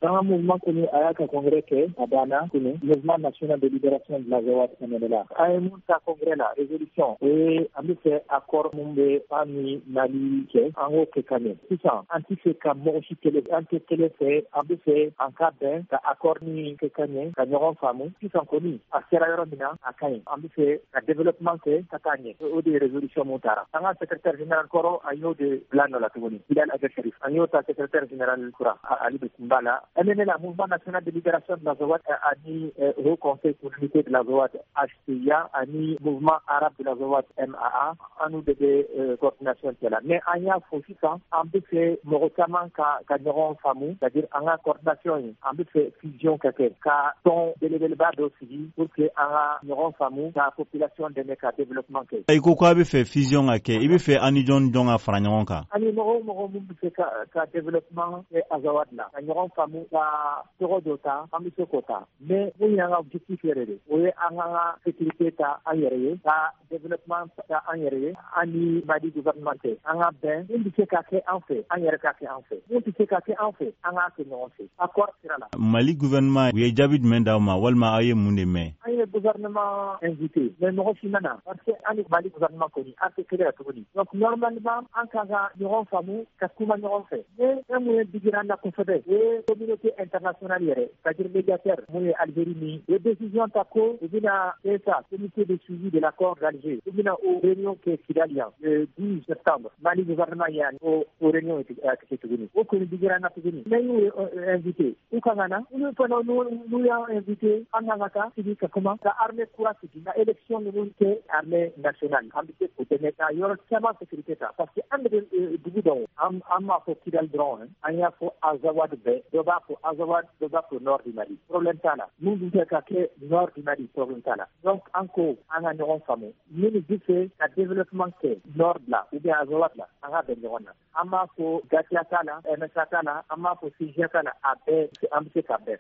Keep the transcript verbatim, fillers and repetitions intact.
dans un mouvement connu à un congrès que à Dana, connu, mouvement national de libération de l'Azawad Sénégal. À un congrès là, résolution et en fait accord Mumbe Ami Mali que en haut que Kanye. Tout ça, anti-fait comme Moshi Télé, anti-télé fait, en fait en cas d'un accord ni que Kanye, Kanyon Famou, qui sont connus à Sierra Leone à Kanye. En fait, le développement que Kanye, ou des résolutions Montara. Un secrétaire général Koro, un yo de Blano la Touni, Bilal Agasharif, un yo secrétaire général Koura, Ali Bikumbala. M N L, mouvement national de libération de l'Azawad, a mis au conseil pour l'unité de l'Azawad H C I A, a mis mouvement arabe de l'Azawad M A A, a nous de coordination là. Mais il y a aussi ça, en fait, Morotaman Kanyon Famou, c'est-à-dire en coordination, en fait, fusion quelque, car ton délégué bas aussi, pour que en Nyon Famou, la population de Meka développement. Il faut a fait fusion à il veut faire Anijon Dong à Franyanka. Ani Moro Moro Mumbe ka développement et Azawad là. Nyon Famou, la Torodota, Amisokota. Mais il y a un objectiféré. Oui, en sécurité ta aérée, ta développement ta aérée, ani madi gouvernemental. En a ben, il dit que en fait, en yere kake en fait. Il dit que en fait, en a que non fait. Accord sera là. Mali gouvernement, il y a David Mendauma, Walma Aye Moundeme. Il y a gouvernement invité. Mais non, Simana, parce que en Mali gouvernement connu, en fait, que connu. Donc normalement, en cas de non fameux, qu'est-ce qu'on va faire? Mais un moyen de dire la confédération, et communauté internationale, c'est-à-dire médiateur, moyen Algérie, les décisions tako, et bien ça, comité de suivi de l'accord d'Alger, et bien aux réunions qui est Kidalian, le douze septembre, Mali gouvernement y a aux réunions qui est venu. Au cours du Grand Napoli, mais nous invité. Ou Kangana, nous nous nous avons invité en Nangata, qui dit que comment la armée courage, la élection de l'unité armée nationale, invité pour tenir à Europe, sécurité parce que un de Doudou, Amma pour Kidal Dron, Anya pour Azawad Bay, Doba pour Azawad, Doba pour Nord du Mali. Problème là. Nous nous disons que Nord du Mali, problème là. Donc encore, en un euro fameux, nous nous disons que le développement que Nord là, ou bien Azawad là, en a besoin. Amma pour Gatiata là, M S A là, Amma pour Sijata là, à Bay, c'est ambitieux à Bay.